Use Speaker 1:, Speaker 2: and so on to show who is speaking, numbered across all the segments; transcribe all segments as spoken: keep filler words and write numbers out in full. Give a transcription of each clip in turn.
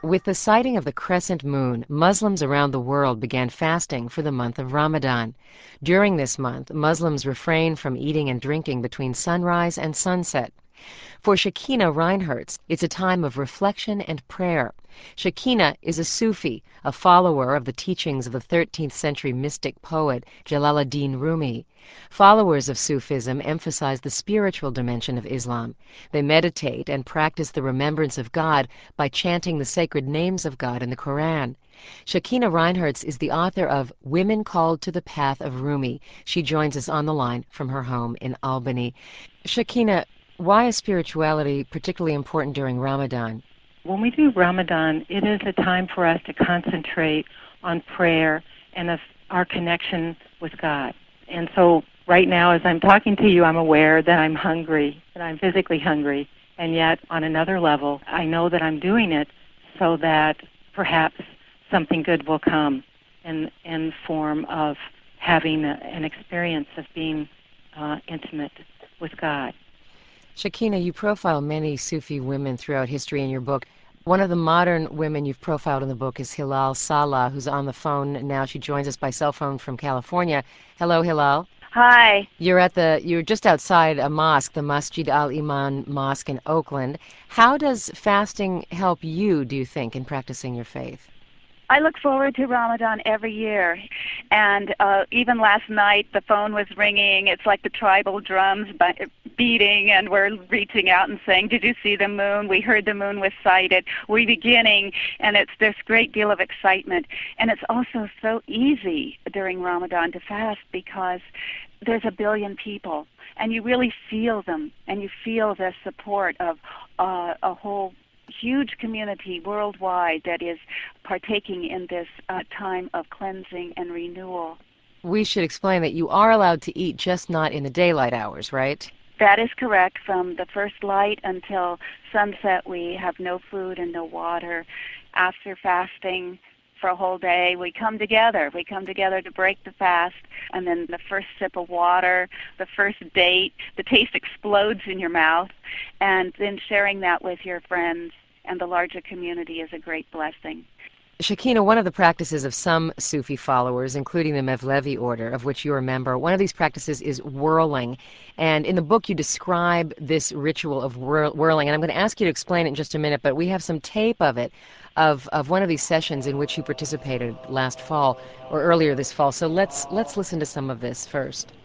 Speaker 1: With the sighting of the crescent moon, Muslims around the world began fasting for the month of Ramadan. During this month, Muslims refrain from eating and drinking between sunrise and sunset. For Shekinah Reinhertz, it's a time of reflection and prayer. Shekinah is a Sufi, a follower of the teachings of the thirteenth century mystic poet Jalaluddin Rumi. Followers of Sufism emphasize the spiritual dimension of Islam. They meditate and practice the remembrance of God by chanting the sacred names of God in the Quran. Shekinah Reinhertz is the author of Women Called to the Path of Rumi. She joins us on the line from her home in Albany. Shekinah, why is spirituality particularly important during Ramadan?
Speaker 2: When we do Ramadan, it is a time for us to concentrate on prayer and of our connection with God. And so right now, as I'm talking to you, I'm aware that I'm hungry, that I'm physically hungry. And yet, on another level, I know that I'm doing it so that perhaps something good will come in, in form of having a, an experience of being uh, intimate with God.
Speaker 1: Shekinah, you profile many Sufi women throughout history in your book. One of the modern women you've profiled in the book is Hilal Salah, who's on the phone now. She joins us by cell phone from California. Hello, Hilal.
Speaker 3: Hi.
Speaker 1: You're at the you're just outside a mosque, the Masjid Al-Iman Mosque in Oakland. How does fasting help you, do you think, in practicing your faith?
Speaker 3: I look forward to Ramadan every year, and uh, even last night the phone was ringing. It's like the tribal drums beating, and we're reaching out and saying, "Did you see the moon? We heard the moon was sighted. We're beginning," and it's this great deal of excitement. And it's also so easy during Ramadan to fast because there's a billion people, and you really feel them, and you feel the support of uh, a whole huge community worldwide that is partaking in this uh, time of cleansing and renewal.
Speaker 1: We should explain that you are allowed to eat, just not in the daylight hours, right?
Speaker 3: That is correct. From the first light until sunset, we have no food and no water. After fasting for a whole day, we come together. We come together to break the fast, and then the first sip of water, the first date, the taste explodes in your mouth, and then sharing that with your friends and the larger community is a great blessing.
Speaker 1: Shekinah, one of the practices of some Sufi followers, including the Mevlevi order, of which you're a member, one of these practices is whirling. And in the book you describe this ritual of whirl whirling, and I'm going to ask you to explain it in just a minute, but we have some tape of it, of, of one of these sessions in which you participated last fall, or earlier this fall. So let's, let's listen to some of this first.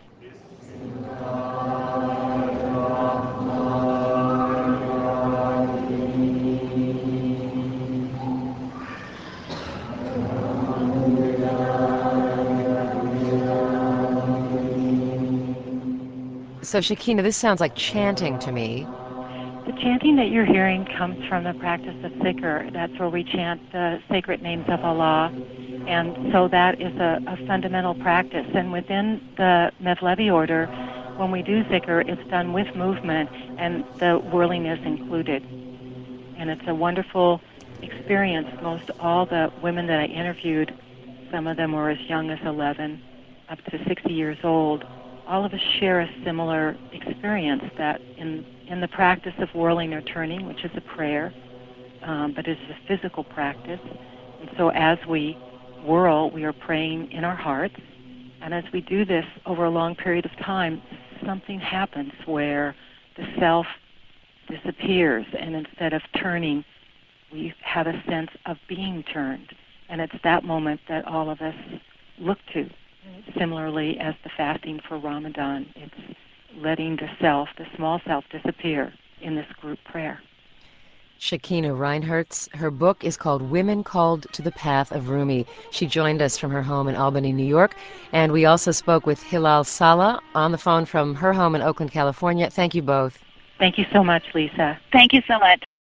Speaker 1: So, Shekinah, this sounds like chanting to me.
Speaker 2: The chanting that you're hearing comes from the practice of zikr. That's where we chant the sacred names of Allah. And so that is a, a fundamental practice. And within the Mevlevi order, when we do zikr, it's done with movement, and the whirling is included. And it's a wonderful experience. Most all the women that I interviewed, some of them were as young as eleven, up to sixty years old. All of us share a similar experience, that in, in the practice of whirling or turning, which is a prayer, um, but it's a physical practice. And so as we whirl, we are praying in our hearts. And as we do this over a long period of time, something happens where the self disappears, and instead of turning, we have a sense of being turned. And it's that moment that all of us look to. Similarly, as the fasting for Ramadan, it's letting the self, the small self, disappear in this group prayer.
Speaker 1: Shekinah Reinhertz. Her book is called Women Called to the Path of Rumi. She joined us from her home in Albany, New York. And we also spoke with Hilal Salah on the phone from her home in Oakland, California. Thank you both.
Speaker 2: Thank you so much, Lisa.
Speaker 3: Thank you so much.